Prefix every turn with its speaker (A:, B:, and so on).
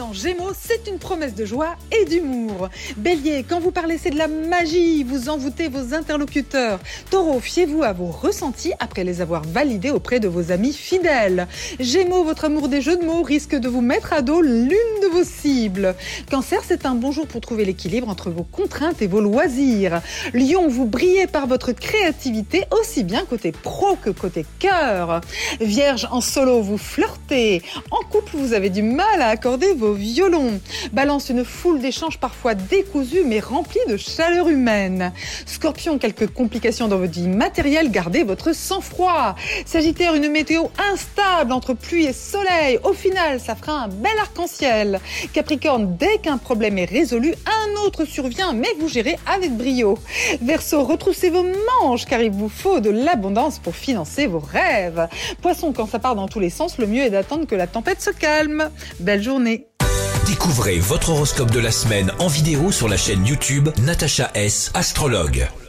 A: ascendant Gémeaux, c'est une promesse de joie et d'humour. Bélier, quand vous parlez, c'est de la magie, vous envoûtez vos interlocuteurs. Taureau, fiez-vous à vos ressentis après les avoir validés auprès de vos amis fidèles. Gémeaux, votre amour des jeux de mots risque de vous mettre à dos l'une de vos cibles. Cancer, c'est un bon jour pour trouver l'équilibre entre vos contraintes et vos loisirs. Lion, vous brillez par votre créativité aussi bien côté pro que côté cœur. Vierge, en solo, vous flirtez. En couple, vous avez du mal à accorder vos violons. Balance, une foule d'échanges parfois décousus mais remplis de chaleur humaine. Scorpion, quelques complications dans votre vie matérielle, gardez votre sang-froid. Sagittaire, une météo instable entre pluie et soleil. Au final, ça fera un bel arc-en-ciel. Capricorne, dès qu'un problème est résolu, un autre survient, mais vous gérez avec brio. Verseau, retroussez vos manches car il vous faut de l'abondance pour financer vos rêves. Poisson, quand ça part dans tous les sens, le mieux est d'attendre que la tempête se calme. Belle journée.
B: Découvrez votre horoscope de la semaine en vidéo sur la chaîne YouTube Natacha S, astrologue.